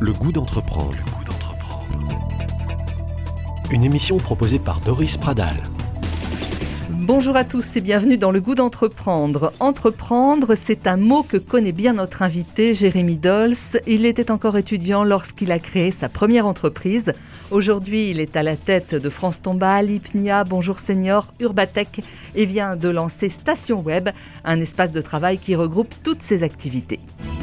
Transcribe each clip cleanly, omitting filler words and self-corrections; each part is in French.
Le goût d'entreprendre. Une émission proposée par Doris Pradal. Bonjour à tous et bienvenue dans Le goût d'entreprendre. Entreprendre, c'est un mot que connaît bien notre invité, Jérémy Dols. Il était encore étudiant lorsqu'il a créé sa première entreprise. Aujourd'hui, il est à la tête de France Tombale, Hypnia, Bonjour Senior, Urbatech et vient de lancer Station Web, un espace de travail qui regroupe toutes ses activités.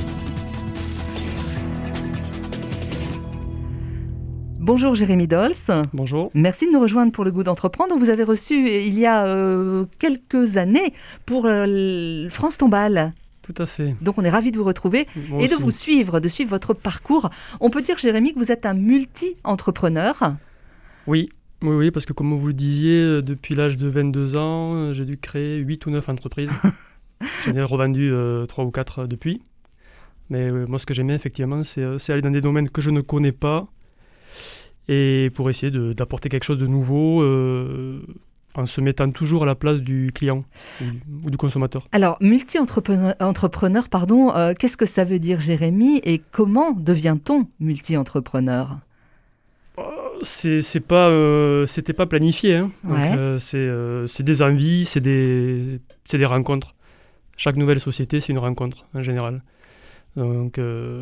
Bonjour Jérémy Dols. Bonjour. Merci de nous rejoindre pour Le goût d'entreprendre. Vous avez reçu il y a quelques années pour France Tombale. Tout à fait. Donc on est ravis de vous retrouver et de vous suivre, de suivre votre parcours. On peut dire, Jérémy, que vous êtes un multi-entrepreneur. Oui, parce que comme vous le disiez, depuis l'âge de 22 ans, j'ai dû créer 8 ou 9 entreprises. J'en ai revendu 3 ou 4 depuis. Mais moi, ce que j'aimais effectivement, c'est aller dans des domaines que je ne connais pas et pour essayer d'apporter quelque chose de nouveau en se mettant toujours à la place du client ou du consommateur. Alors, multi-entrepreneur, qu'est-ce que ça veut dire, Jérémy, et comment devient-on multi-entrepreneur ? C'était pas planifié, hein. Ouais. Donc, c'est des envies, c'est des rencontres. Chaque nouvelle société, c'est une rencontre en général. Donc,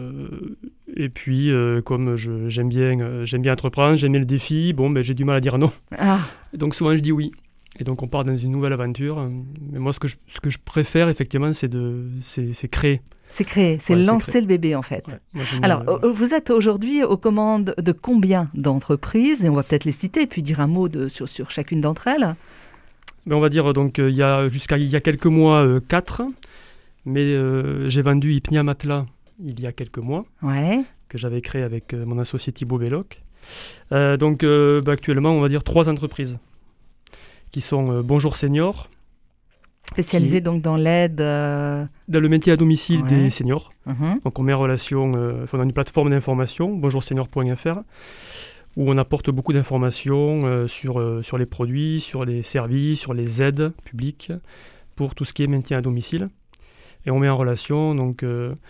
et puis, comme j'aime bien entreprendre, j'aime bien le défi, j'ai du mal à dire non. Ah. Donc souvent, je dis oui. Et donc, on part dans une nouvelle aventure. Mais moi, ce que je préfère, effectivement, c'est créer. C'est créer, c'est lancer le bébé, en fait. Ouais, alors, vous êtes aujourd'hui aux commandes de combien d'entreprises ? Et on va peut-être les citer, et puis dire un mot sur chacune d'entre elles. On va dire, donc, il y a quelques mois, 4. Mais j'ai vendu Hypnia Matelas il y a quelques mois, que j'avais créé avec mon associé Thibaut Belloc. Donc actuellement, on va dire 3 entreprises qui sont Bonjour Senior. Spécialisées donc dans l'aide... Dans le maintien à domicile des seniors. Uh-huh. Donc on met en relation, on a une plateforme d'information, bonjoursenior.fr, où on apporte beaucoup d'informations sur les produits, sur les services, sur les aides publiques, pour tout ce qui est maintien à domicile. Et on met en relation donc,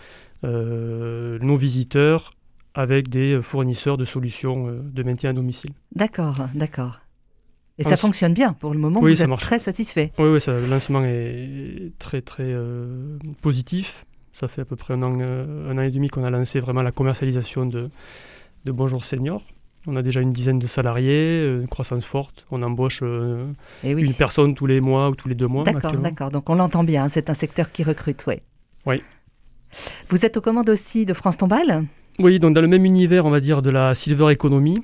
nos visiteurs avec des fournisseurs de solutions de maintien à domicile. D'accord. Et ça fonctionne bien pour le moment, oui, vous êtes très satisfait. Oui, le lancement est très positif. Ça fait à peu près un an et demi qu'on a lancé vraiment la commercialisation de Bonjour Senior. On a déjà une dizaine de salariés, une croissance forte. On embauche une personne tous les mois ou tous les 2 mois. D'accord. Donc on l'entend bien, c'est un secteur qui recrute, Oui. Vous êtes aux commandes aussi de France Tombale ? Oui, donc dans le même univers, on va dire, de la Silver Economy.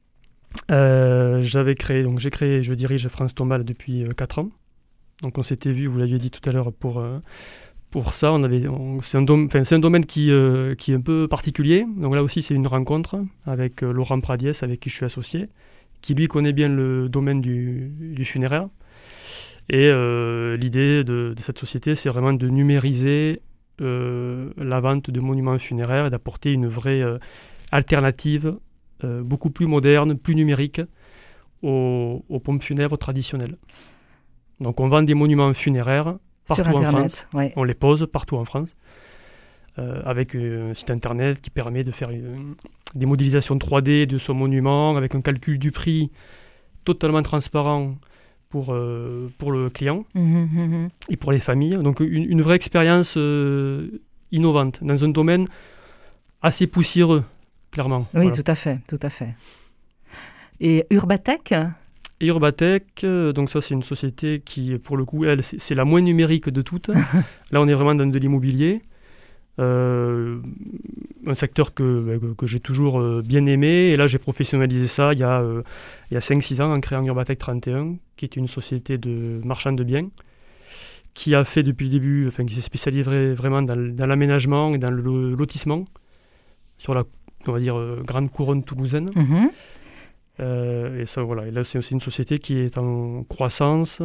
J'ai créé, je dirige France Tombale depuis 4 ans. Donc on s'était vu, vous l'aviez dit tout à l'heure, pour ça, c'est un domaine qui est un peu particulier. Donc là aussi, c'est une rencontre avec Laurent Pradiès, avec qui je suis associé, qui lui connaît bien le domaine du funéraire. Et l'idée de cette société, c'est vraiment de numériser la vente de monuments funéraires et d'apporter une vraie alternative beaucoup plus moderne, plus numérique aux pompes funèbres traditionnelles. Donc on vend des monuments funéraires partout en France, on les pose partout en France, avec un site internet qui permet de faire des modélisations 3D de son monument, avec un calcul du prix totalement transparent pour le client et pour les familles. Donc une vraie expérience innovante dans un domaine assez poussiéreux, clairement. Oui, voilà. Tout à fait. Et Urbatech ? Et Urbatech, donc ça c'est une société qui, pour le coup, elle, c'est la moins numérique de toutes. Là, on est vraiment dans de l'immobilier. Un secteur que j'ai toujours bien aimé. Et là, j'ai professionnalisé ça il y a 5-6 ans en créant Urbatech 31, qui est une société de marchand de biens, qui a fait depuis le début, qui s'est spécialisé vraiment dans l'aménagement et dans le lotissement, sur la, on va dire, grande couronne toulousaine. Mm-hmm. Et ça, voilà. Et là, c'est aussi une société qui est en croissance.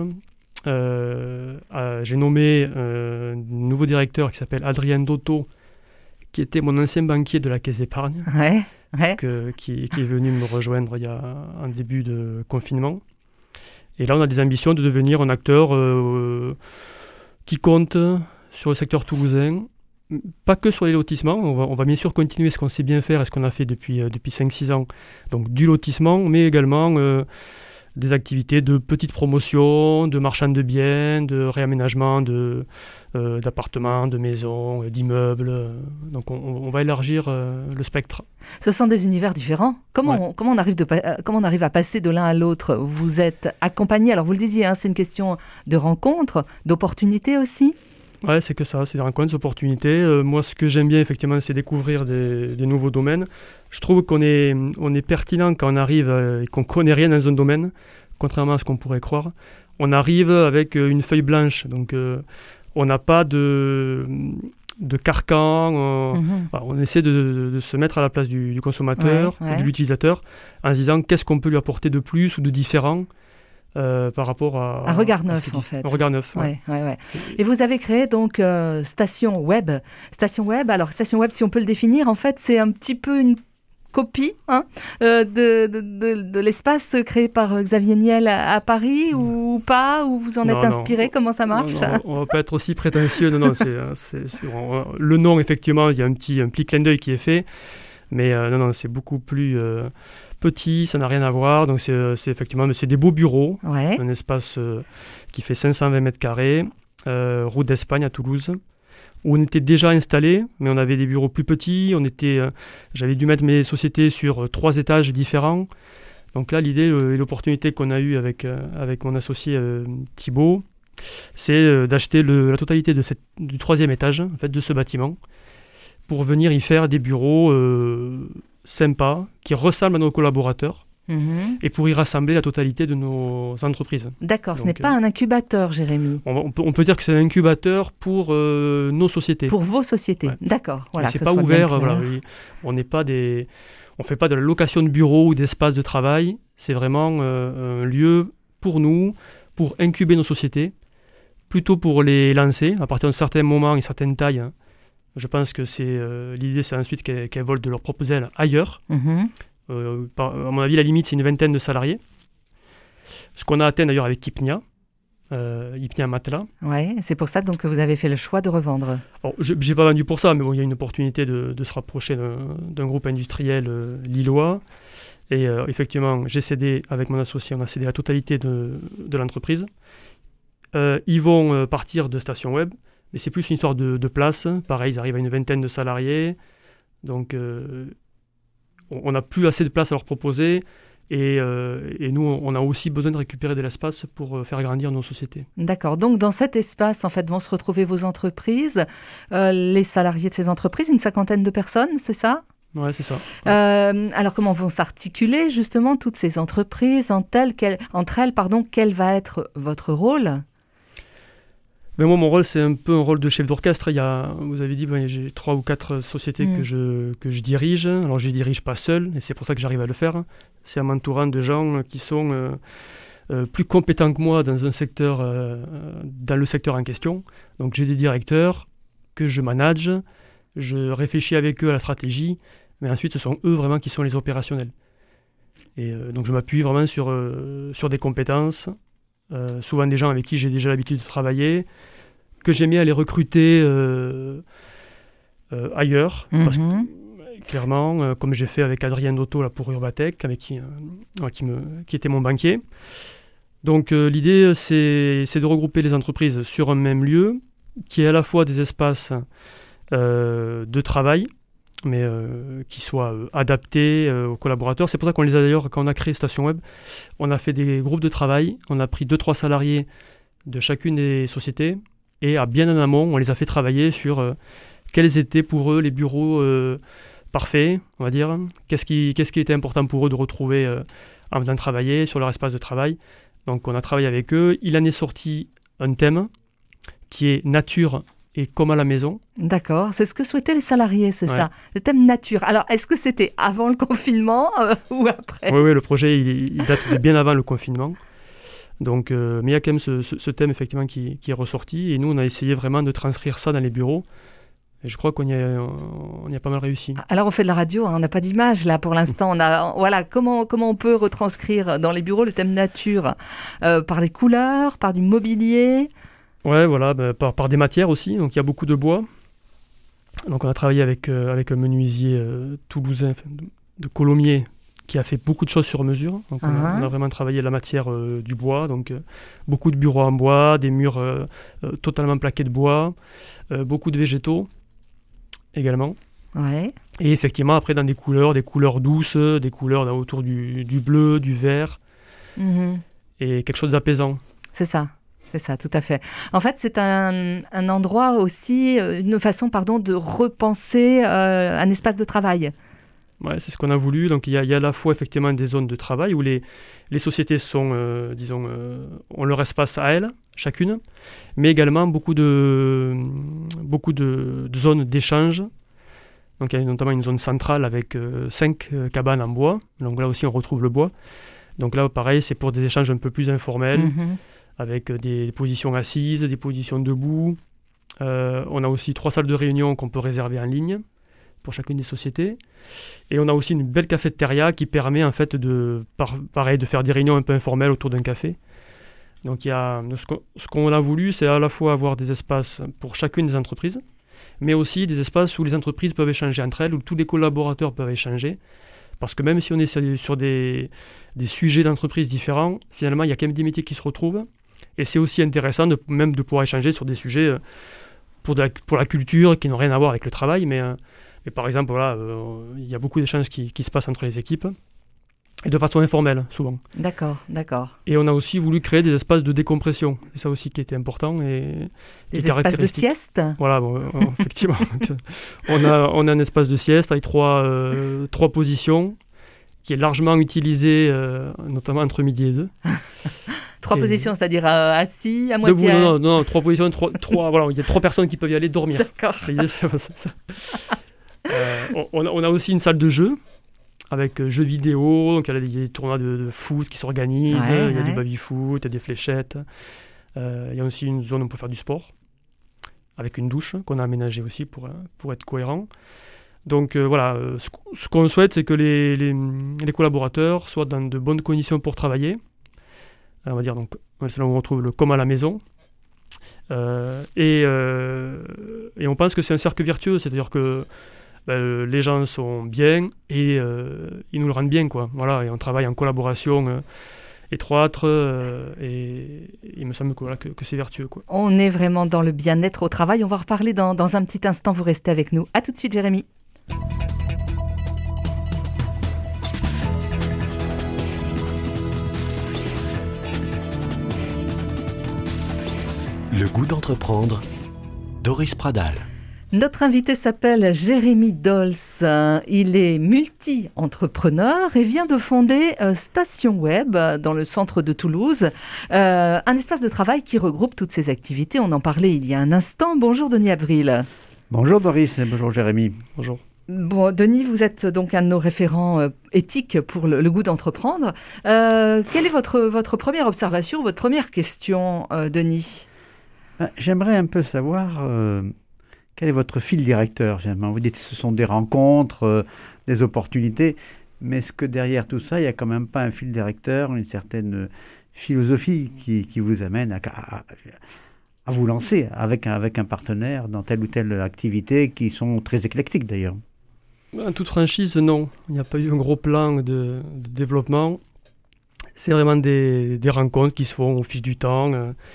J'ai nommé un nouveau directeur qui s'appelle Adrien Dotto, qui était mon ancien banquier de la Caisse d'épargne, qui est venu me rejoindre il y a un début de confinement. Et là, on a des ambitions de devenir un acteur qui compte sur le secteur toulousain pas que sur les lotissements, on va bien sûr continuer ce qu'on sait bien faire et ce qu'on a fait depuis 5-6 ans, donc du lotissement, mais également des activités de petites promotions, de marchand de biens, de réaménagement d'appartements, de maisons, d'immeubles. Donc on va élargir le spectre. Ce sont des univers différents. Comment on arrive à passer de l'un à l'autre? Vous êtes accompagné, alors vous le disiez, c'est une question de rencontre, d'opportunité aussi? Ouais, c'est que ça, c'est des rencontres, des opportunités. Moi, ce que j'aime bien, effectivement, c'est découvrir des nouveaux domaines. Je trouve qu'on est pertinent quand on arrive et qu'on ne connaît rien dans un domaine, contrairement à ce qu'on pourrait croire. On arrive avec une feuille blanche, donc on n'a pas de carcan. On essaie de se mettre à la place du consommateur, de l'utilisateur, en se disant qu'est-ce qu'on peut lui apporter de plus ou de différent. Par rapport à... Un regard neuf, en fait. Un regard neuf, ouais. Et vous avez créé donc Station Web. Alors, Station Web, si on peut le définir, en fait, c'est un petit peu une copie de l'espace créé par Xavier Niel à Paris, ou pas? Ou vous en êtes inspiré? Comment ça marche? Non, on ne va pas être aussi prétentieux. Non, le nom, effectivement, il y a un petit clin d'œil qui est fait. Mais c'est beaucoup plus... petit, ça n'a rien à voir, donc c'est effectivement des beaux bureaux, un espace qui fait 520 mètres carrés, route d'Espagne à Toulouse, où on était déjà installé, mais on avait des bureaux plus petits, j'avais dû mettre mes sociétés sur 3 étages différents, donc là l'idée et l'opportunité qu'on a eue avec mon associé Thibaut, c'est d'acheter la totalité du 3e étage en fait, de ce bâtiment, pour venir y faire des bureaux sympas, qui ressemblent à nos collaborateurs, et pour y rassembler la totalité de nos entreprises. D'accord, ce n'est pas un incubateur, Jérémy. On peut dire que c'est un incubateur pour nos sociétés. Pour vos sociétés, d'accord. Voilà, c'est pas ouvert, on n'est pas on fait pas de la location de bureaux ou d'espaces de travail, c'est vraiment un lieu pour nous, pour incuber nos sociétés, plutôt pour les lancer, à partir d'un certain moment et certaines tailles. Je pense que l'idée, c'est ensuite qu'elles volent de leurs propres ailes ailleurs. À mon avis, la limite, c'est une 20aine de salariés. Ce qu'on a atteint d'ailleurs avec Ipnia Matelas. Oui, c'est pour ça donc, que vous avez fait le choix de revendre. Alors, je n'ai pas vendu pour ça, mais il y a une opportunité de se rapprocher d'un groupe industriel lillois. Et effectivement, j'ai cédé avec mon associé, on a cédé la totalité de l'entreprise. Ils vont partir de Station Web. Mais c'est plus une histoire de place. Pareil, ils arrivent à une 20aine de salariés. Donc, on n'a plus assez de place à leur proposer. Et nous, on a aussi besoin de récupérer de l'espace pour faire grandir nos sociétés. D'accord. Donc, dans cet espace, en fait, vont se retrouver vos entreprises, les salariés de ces entreprises, une 50aine de personnes, c'est ça? Oui, c'est ça. Alors, comment vont s'articuler, justement, toutes ces entreprises entre elles, quel va être votre rôle? Mais moi, mon rôle, c'est un peu un rôle de chef d'orchestre. Vous avez dit, j'ai 3 ou 4 sociétés que je dirige. Alors, je ne les dirige pas seul, et c'est pour ça que j'arrive à le faire. C'est en m'entourant de gens qui sont plus compétents que moi dans le secteur en question. Donc, j'ai des directeurs que je manage, je réfléchis avec eux à la stratégie, mais ensuite, ce sont eux vraiment qui sont les opérationnels. Et donc, je m'appuie vraiment sur des compétences, souvent des gens avec qui j'ai déjà l'habitude de travailler, que j'aime bien aller recruter ailleurs, parce que, clairement, comme j'ai fait avec Adrien Dotto là, pour Urbatech, avec qui était mon banquier. Donc l'idée, c'est de regrouper les entreprises sur un même lieu, qui est à la fois des espaces de travail, mais qui soient adaptés aux collaborateurs. C'est pour ça qu'on les a d'ailleurs, quand on a créé Station Web, on a fait des groupes de travail, on a pris 2-3 salariés de chacune des sociétés, et bien en amont, on les a fait travailler sur quels étaient pour eux les bureaux parfaits, on va dire, qu'est-ce qui était important pour eux de retrouver en venant travailler sur leur espace de travail. Donc on a travaillé avec eux, il en est sorti un thème qui est nature et comme à la maison. D'accord, c'est ce que souhaitaient les salariés, c'est ça, le thème nature. Alors, est-ce que c'était avant le confinement ou après? Oui, le projet, il date de bien avant le confinement. Donc, mais il y a quand même ce thème, effectivement, qui est ressorti. Et nous, on a essayé vraiment de transcrire ça dans les bureaux. Et je crois qu'on y a pas mal réussi. Alors, on fait de la radio, on n'a pas d'image, là, pour l'instant. Comment on peut retranscrire dans les bureaux le thème nature? Par les couleurs, par du mobilier? Ouais, voilà, par des matières aussi. Donc, il y a beaucoup de bois. Donc on a travaillé avec un menuisier toulousain, de Colomiers, qui a fait beaucoup de choses sur mesure. Donc on a vraiment travaillé la matière du bois, donc beaucoup de bureaux en bois, des murs totalement plaqués de bois, beaucoup de végétaux également. Ouais. Et effectivement, après, dans des couleurs douces, des couleurs autour du bleu, du vert, et quelque chose d'apaisant. C'est ça, tout à fait. En fait, c'est un endroit aussi, une façon, de repenser un espace de travail. Ouais, c'est ce qu'on a voulu. Donc, il y a à la fois, effectivement, des zones de travail où les sociétés sont, ont leur espace à elles, chacune, mais également beaucoup de zones d'échange. Donc il y a notamment une zone centrale avec 5 cabanes en bois. Donc là aussi on retrouve le bois. Donc là pareil, c'est pour des échanges un peu plus informels, avec des positions assises, des positions debout. On a aussi 3 salles de réunion qu'on peut réserver en ligne pour chacune des sociétés. Et on a aussi une belle cafétéria qui permet en fait de faire des réunions un peu informelles autour d'un café. Donc ce qu'on a voulu, c'est à la fois avoir des espaces pour chacune des entreprises, mais aussi des espaces où les entreprises peuvent échanger entre elles, où tous les collaborateurs peuvent échanger. Parce que même si on est sur des sujets d'entreprise différents, finalement, il y a quand même des métiers qui se retrouvent. Et c'est aussi intéressant de pouvoir échanger sur des sujets pour la culture qui n'ont rien à voir avec le travail. Mais par exemple, il y a beaucoup d'échanges qui se passent entre les équipes. Et de façon informelle, souvent. D'accord. Et on a aussi voulu créer des espaces de décompression. C'est ça aussi qui était important. Et des espaces de sieste. Voilà, effectivement. on a un espace de sieste avec 3 positions qui est largement utilisé, notamment entre midi et 2. 3 positions, c'est-à-dire assis, à moitié... Debout, non, 3 positions, voilà, il y a 3 personnes qui peuvent y aller dormir. D'accord. On a aussi une salle de jeu, avec jeux vidéo, donc il y a des tournois de foot qui s'organisent, il y a du baby-foot, il y a des fléchettes. Il y a aussi une zone où on peut faire du sport, avec une douche qu'on a aménagée aussi pour être cohérent. Donc ce qu'on souhaite, c'est que les collaborateurs soient dans de bonnes conditions pour travailler. On va dire, donc, c'est là où on retrouve le comme à la maison. Et on pense que c'est un cercle vertueux, c'est-à-dire que les gens sont bien et ils nous le rendent bien, quoi. Voilà, et on travaille en collaboration étroite et il me semble que c'est vertueux, quoi. On est vraiment dans le bien-être au travail. On va reparler dans un petit instant. Vous restez avec nous. À tout de suite, Jérémy. Le goût d'entreprendre, Doris Pradal. Notre invité s'appelle Jérémy Dols. Il est multi-entrepreneur et vient de fonder Station Web dans le centre de Toulouse. Un espace de travail qui regroupe toutes ses activités. On en parlait il y a un instant. Bonjour Denis Avril. Bonjour Doris et bonjour Jérémy. Bonjour. Bon, Denis, vous êtes donc un de nos référents éthiques pour le goût d'entreprendre. Quelle est votre première observation, votre première question, Denis ? J'aimerais un peu savoir quel est votre fil directeur. Vous dites que ce sont des rencontres, des opportunités, mais est-ce que derrière tout ça, il n'y a quand même pas un fil directeur, une certaine philosophie qui vous amène à vous lancer avec un partenaire dans telle ou telle activité qui sont très éclectiques d'ailleurs? En toute franchise, non. Il n'y a pas eu un gros plan de développement. C'est vraiment des rencontres qui se font au fil du temps.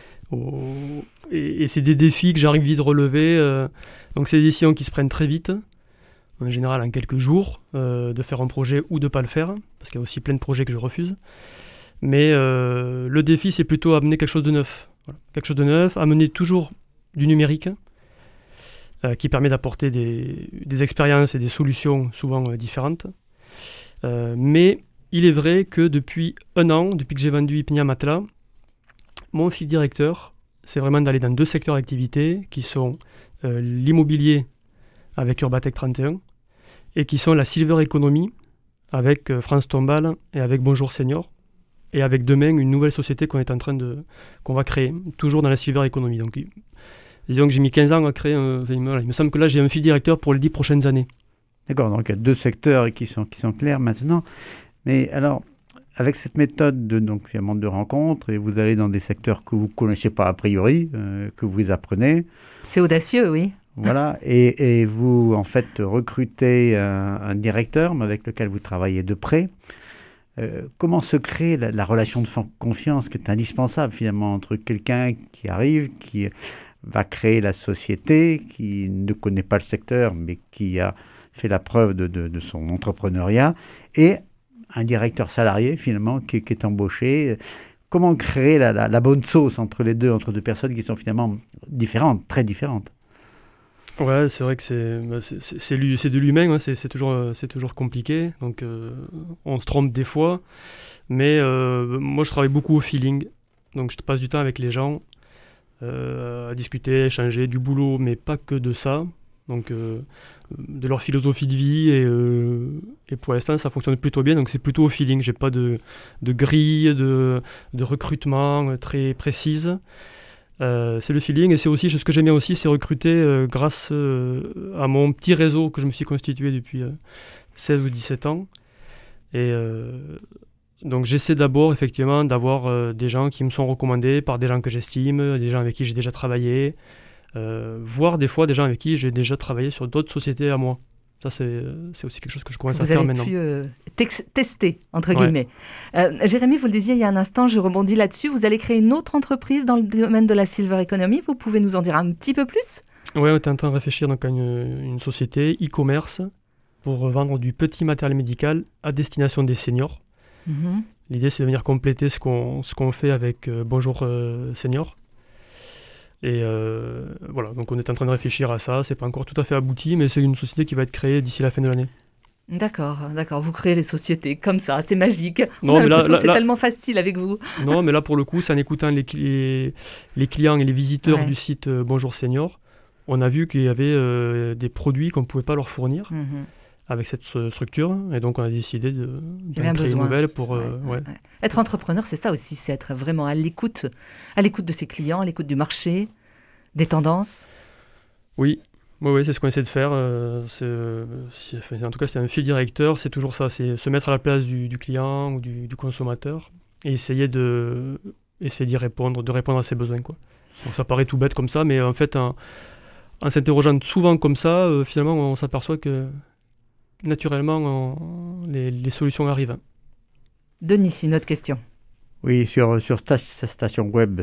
Et c'est des défis que j'arrive vite à relever. Donc c'est des décisions qui se prennent très vite, en général en quelques jours, de faire un projet ou de ne pas le faire, parce qu'il y a aussi plein de projets que je refuse. Mais le défi, c'est plutôt amener quelque chose de neuf. Voilà. Quelque chose de neuf, amener toujours du numérique, qui permet d'apporter des expériences et des solutions souvent différentes. Mais il est vrai que depuis 1 an, depuis que j'ai vendu Ipnia Matelas, mon fil directeur, c'est vraiment d'aller dans 2 secteurs d'activité qui sont l'immobilier avec Urbatech 31 et qui sont la Silver Economy avec France Tombal et avec Bonjour Senior et avec demain une nouvelle société qu'on va créer, toujours dans la Silver Economy. Donc, disons que j'ai mis 15 ans à créer il me semble que là j'ai un fil directeur pour les 10 prochaines années. D'accord, donc il y a 2 secteurs qui sont clairs maintenant. Mais alors, avec cette méthode de rencontres, et vous allez dans des secteurs que vous ne connaissez pas a priori, que vous apprenez. C'est audacieux, oui. Voilà, et vous, en fait, recrutez un directeur mais avec lequel vous travaillez de près. Comment se crée la relation de confiance qui est indispensable finalement entre quelqu'un qui arrive, qui va créer la société, qui ne connaît pas le secteur, mais qui a fait la preuve de son entrepreneuriat, et un directeur salarié finalement qui est embauché. Comment créer la bonne sauce entre les deux, entre deux personnes qui sont finalement différentes, très différentes? Ouais, c'est vrai que c'est de l'humain, hein, c'est toujours compliqué, donc on se trompe des fois, mais moi je travaille beaucoup au feeling, donc je passe du temps avec les gens, à discuter, échanger du boulot, mais pas que de ça, donc de leur philosophie de vie, et pour l'instant ça fonctionne plutôt bien, donc c'est plutôt au feeling, j'ai pas de grille de recrutement très précise. C'est le feeling, et c'est aussi ce que j'aime bien aussi, c'est recruter grâce à mon petit réseau que je me suis constitué depuis 16 ou 17 ans. Et donc j'essaie d'abord effectivement d'avoir des gens qui me sont recommandés par des gens que j'estime, des gens avec qui j'ai déjà travaillé, voire des fois des gens avec qui j'ai déjà travaillé sur d'autres sociétés à moi. Ça, c'est aussi quelque chose que je commence à faire maintenant. Vous avez pu tester, entre guillemets. Jérémy, vous le disiez il y a un instant, je rebondis là-dessus. Vous allez créer une autre entreprise dans le domaine de la silver economy. Vous pouvez nous en dire un petit peu plus? Oui, on est en train de réfléchir donc, à une société e-commerce pour vendre du petit matériel médical à destination des seniors. Mm-hmm. L'idée, c'est de venir compléter ce qu'on fait avec Bonjour Senior. Et voilà, donc on est en train de réfléchir à ça, c'est pas encore tout à fait abouti, mais c'est une société qui va être créée d'ici la fin de l'année. D'accord, vous créez les sociétés comme ça, c'est magique. Non, mais c'est tellement facile avec vous. Non, mais là pour le coup, c'est en écoutant les clients et les visiteurs du site Bonjour Senior, on a vu qu'il y avait des produits qu'on ne pouvait pas leur fournir avec cette structure, et donc on a décidé d'en créer une nouvelle pour... Être entrepreneur, c'est ça aussi, c'est être vraiment à l'écoute de ses clients, à l'écoute du marché, des tendances. Oui, c'est ce qu'on essaie de faire. En tout cas, c'est un fil directeur, c'est toujours ça, c'est se mettre à la place du client ou du consommateur et essayer d'y répondre, de répondre à ses besoins, quoi. Donc ça paraît tout bête comme ça, mais en fait, en s'interrogeant souvent comme ça, finalement, on s'aperçoit que naturellement, les solutions arrivent. Denis, une autre question. Oui, sur sa station web,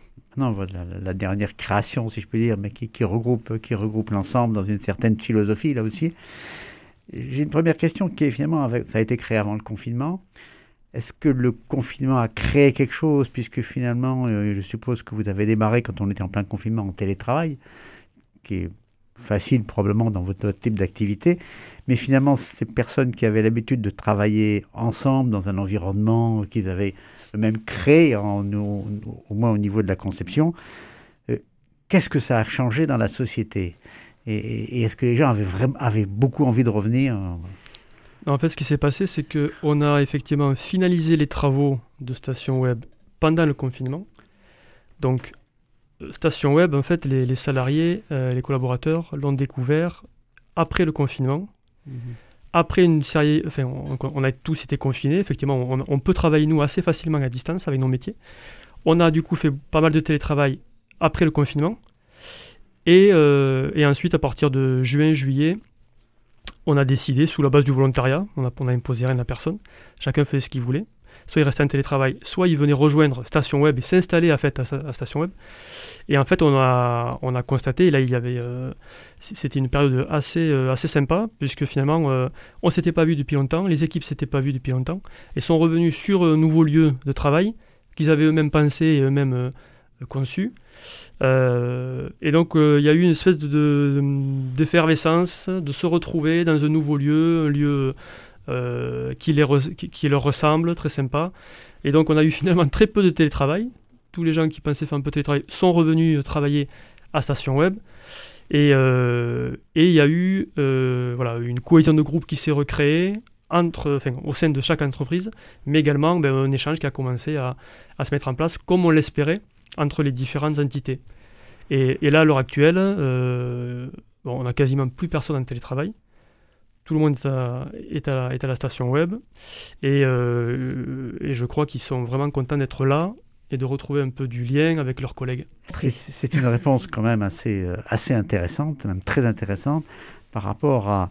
la dernière création, si je peux dire, mais qui regroupe l'ensemble dans une certaine philosophie, là aussi. J'ai une première question qui est finalement, ça a été créé avant le confinement. Est-ce que le confinement a créé quelque chose, puisque finalement, je suppose que vous avez démarré quand on était en plein confinement en télétravail, qui est facile probablement dans votre type d'activité, mais finalement ces personnes qui avaient l'habitude de travailler ensemble dans un environnement qu'ils avaient eux-mêmes créé, au moins au niveau de la conception, qu'est-ce que ça a changé dans la société, et est-ce que les gens avaient beaucoup envie de revenir? En fait, ce qui s'est passé, c'est qu'on a effectivement finalisé les travaux de Station Web pendant le confinement. Donc Station Web, en fait, les salariés, les collaborateurs l'ont découvert après le confinement. Après une série, on a tous été confinés. Effectivement, on peut travailler, nous, assez facilement à distance avec nos métiers. On a du coup fait pas mal de télétravail après le confinement. Et ensuite, à partir de juin, juillet, on a décidé, sous la base du volontariat, on a imposé rien à personne. Chacun faisait ce qu'il voulait. Soit il restait en télétravail, soit il venait rejoindre Station Web et s'installer à Station Web. Et en fait, on a constaté, et là, c'était une période assez sympa, puisque finalement, on ne s'était pas vu depuis longtemps, les équipes ne s'étaient pas vues depuis longtemps, et sont revenus sur un nouveau lieu de travail qu'ils avaient eux-mêmes pensé et eux-mêmes conçu. Et donc, il y a eu une espèce d'effervescence, de se retrouver dans un nouveau lieu, un lieu qui leur ressemble, très sympa. Et donc on a eu finalement très peu de télétravail. Tous les gens qui pensaient faire un peu de télétravail sont revenus travailler à Station Web. Et il y a eu une cohésion de groupe qui s'est recréée au sein de chaque entreprise, mais également un échange qui a commencé à se mettre en place, comme on l'espérait, entre les différentes entités. Et là, à l'heure actuelle, on n'a quasiment plus personne en télétravail. Tout le monde est à la Station Web, et je crois qu'ils sont vraiment contents d'être là et de retrouver un peu du lien avec leurs collègues. C'est une réponse quand même assez intéressante, même très intéressante, par rapport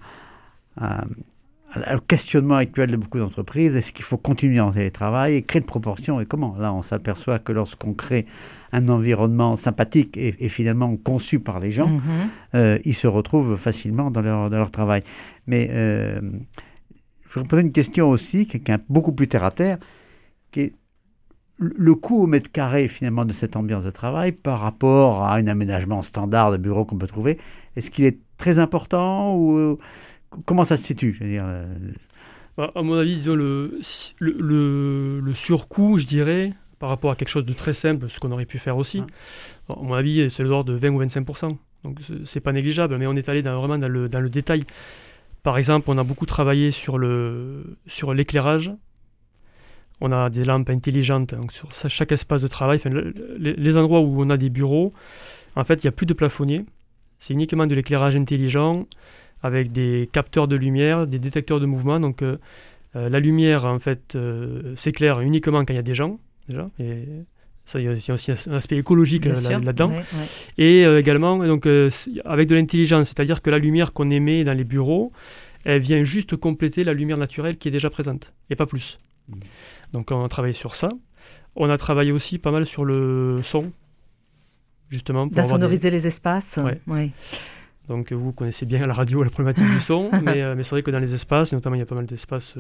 au questionnement actuel de beaucoup d'entreprises. Est-ce qu'il faut continuer en télétravail et créer de proportions et comment? Là, on s'aperçoit que lorsqu'on crée un environnement sympathique et finalement conçu par les gens, ils se retrouvent facilement dans leur travail. Mais je vais vous poser une question aussi, qui est beaucoup plus terre-à-terre, qui est le coût au mètre carré finalement de cette ambiance de travail par rapport à un aménagement standard de bureau qu'on peut trouver. Est-ce qu'il est très important ou comment ça se situe, je veux dire À mon avis, disons, le surcoût, je dirais, par rapport à quelque chose de très simple, ce qu'on aurait pu faire aussi, à mon avis, c'est de l'ordre de 20 ou 25%. Donc, c'est pas négligeable, mais on est allé vraiment dans le détail. Par exemple, on a beaucoup travaillé sur l'éclairage. On a des lampes intelligentes donc sur chaque espace de travail. Enfin, les endroits où on a des bureaux, en fait, il n'y a plus de plafonnier. C'est uniquement de l'éclairage intelligent avec des capteurs de lumière, des détecteurs de mouvement. Donc, la lumière, en fait, s'éclaire uniquement quand il y a des gens, déjà. Et ça, il y a aussi un aspect écologique là-dedans. Ouais. Et également, donc, avec de l'intelligence, c'est-à-dire que la lumière qu'on émet dans les bureaux, elle vient juste compléter la lumière naturelle qui est déjà présente, et pas plus. Donc, on a travaillé sur ça. On a travaillé aussi pas mal sur le son, justement. D'insonoriser les espaces. Ouais. Donc, vous connaissez bien à la radio la problématique du son, mais c'est vrai que dans les espaces, notamment, il y a pas mal d'espaces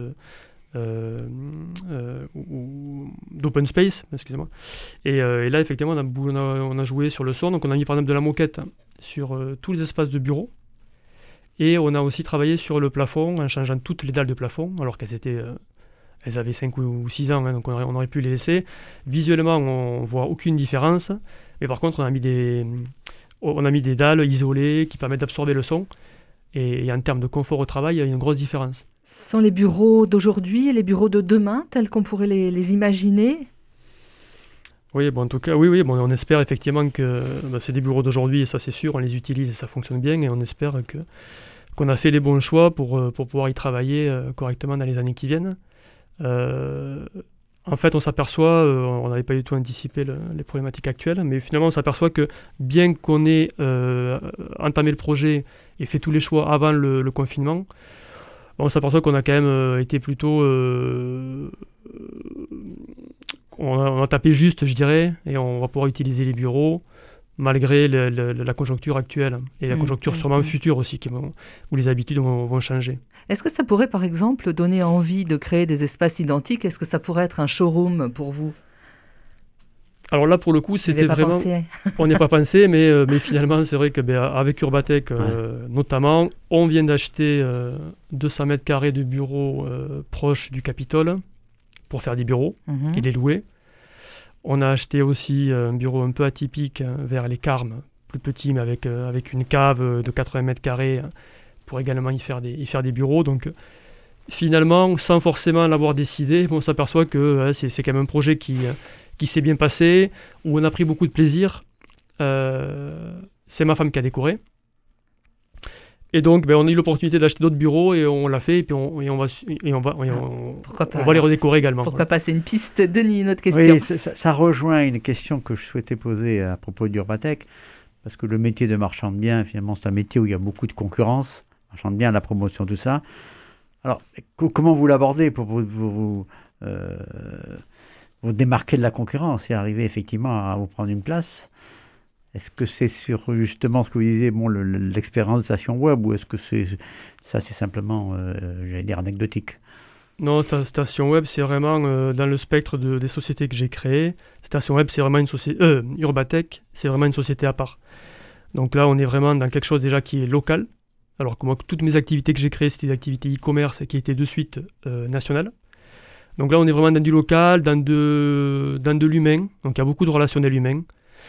d'open space, excusez-moi. Et là, effectivement, on a joué sur le son. Donc, on a mis par exemple de la moquette sur tous les espaces de bureau. Et on a aussi travaillé sur le plafond en changeant toutes les dalles de plafond, alors elles avaient 5 ou 6 ans, donc on aurait pu les laisser. Visuellement, on ne voit aucune différence. Mais par contre, on a mis des dalles isolées qui permettent d'absorber le son. Et en termes de confort au travail, il y a une grosse différence. Ce sont les bureaux d'aujourd'hui et les bureaux de demain, tels qu'on pourrait les imaginer? Oui, en tout cas, oui, on espère effectivement que c'est des bureaux d'aujourd'hui, et ça c'est sûr, on les utilise et ça fonctionne bien, et on espère qu'on a fait les bons choix pour pouvoir y travailler correctement dans les années qui viennent. En fait, on s'aperçoit, on n'avait pas du tout anticipé les problématiques actuelles, mais finalement on s'aperçoit que bien qu'on ait entamé le projet et fait tous les choix avant le confinement, on s'aperçoit qu'on a quand même été plutôt... on a tapé juste, je dirais, et on va pouvoir utiliser les bureaux malgré la conjoncture actuelle et la conjoncture sûrement future aussi, où les habitudes vont changer. Est-ce que ça pourrait, par exemple, donner envie de créer des espaces identiques? Est-ce que ça pourrait être un showroom pour vous? Alors là, pour le coup, c'était vraiment... On n'y a pas pensé, mais finalement, c'est vrai qu'avec Urbatech, notamment, on vient d'acheter 200 mètres carrés de bureaux proches du Capitole pour faire des bureaux et les louer. On a acheté aussi un bureau un peu atypique vers les Carmes, plus petit, mais avec une cave de 80 mètres carrés pour également y faire des bureaux. Donc, finalement, sans forcément l'avoir décidé, on s'aperçoit que c'est quand même un projet qui s'est bien passé, où on a pris beaucoup de plaisir. C'est ma femme qui a décoré. Et donc, on a eu l'opportunité d'acheter d'autres bureaux et on l'a fait. Et puis on va les redécorer également. Pourquoi pas? C'est une piste. Denis, une autre question. Oui, ça rejoint une question que je souhaitais poser à propos d'Urbatech. Parce que le métier de marchand de biens, finalement, c'est un métier où il y a beaucoup de concurrence. Marchand de biens, la promotion, tout ça. Alors, comment vous l'abordez pour vous démarquer de la concurrence et arriver effectivement à vous prendre une place? Est-ce que c'est sur justement ce que vous disiez, l'expérience de Station Web, ou est-ce que c'est simplement, j'allais dire, anecdotique? Non, Station Web, c'est vraiment dans le spectre des sociétés que j'ai créées. Station Web, c'est vraiment une société... Urbatech, c'est vraiment une société à part. Donc là, on est vraiment dans quelque chose déjà qui est local. Alors que moi, toutes mes activités que j'ai créées, c'était des activités e-commerce qui étaient de suite nationales. Donc là, on est vraiment dans du local, dans de l'humain. Donc il y a beaucoup de relationnel humain.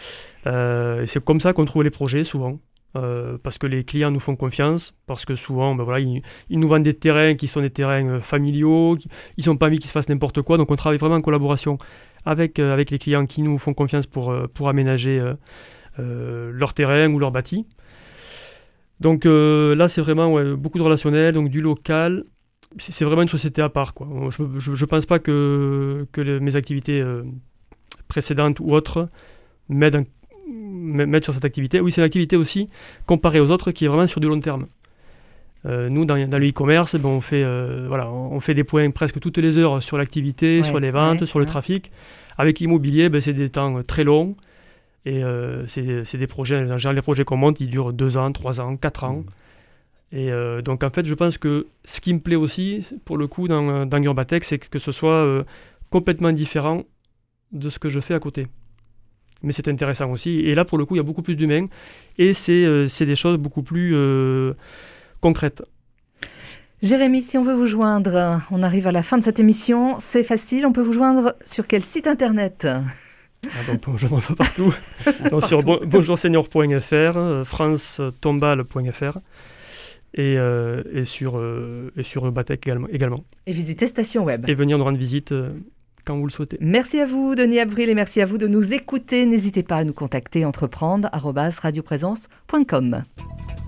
Et c'est comme ça qu'on trouve les projets souvent, parce que les clients nous font confiance, parce que souvent ils nous vendent des terrains qui sont des terrains familiaux, ils sont pas mis qu'ils se fassent n'importe quoi, donc on travaille vraiment en collaboration avec les clients qui nous font confiance pour aménager leur terrain ou leur bâti. Donc là c'est vraiment beaucoup de relationnel, donc du local. C'est vraiment une société à part, quoi. Je pense pas que mes activités précédentes ou autres m'aident sur cette activité. Oui, c'est une activité aussi, comparée aux autres, qui est vraiment sur du long terme. Nous, dans le e-commerce, on fait des points presque toutes les heures sur l'activité, sur les ventes, sur le trafic. Avec l'immobilier, c'est des temps très longs. Et c'est des projets, en général, les projets qu'on monte, ils durent 2 ans, 3 ans, 4 ans. Et donc, en fait, je pense que ce qui me plaît aussi, pour le coup, dans Urbatech, c'est que ce soit complètement différent de ce que je fais à côté. Mais c'est intéressant aussi. Et là, pour le coup, il y a beaucoup plus d'humains. Et c'est des choses beaucoup plus concrètes. Jérémy, si on veut vous joindre, on arrive à la fin de cette émission. C'est facile, on peut vous joindre sur quel site internet ? Donc, on peut me joindre un peu partout. Donc, sur bonjoursenior.fr, francetombal.fr et sur Urbatech également. Et visiter Station Web. Et venir nous rendre visite quand vous le souhaitez. Merci à vous, Denis Avril, et merci à vous de nous écouter. N'hésitez pas à nous contacter, entreprendre@radioprésence.com.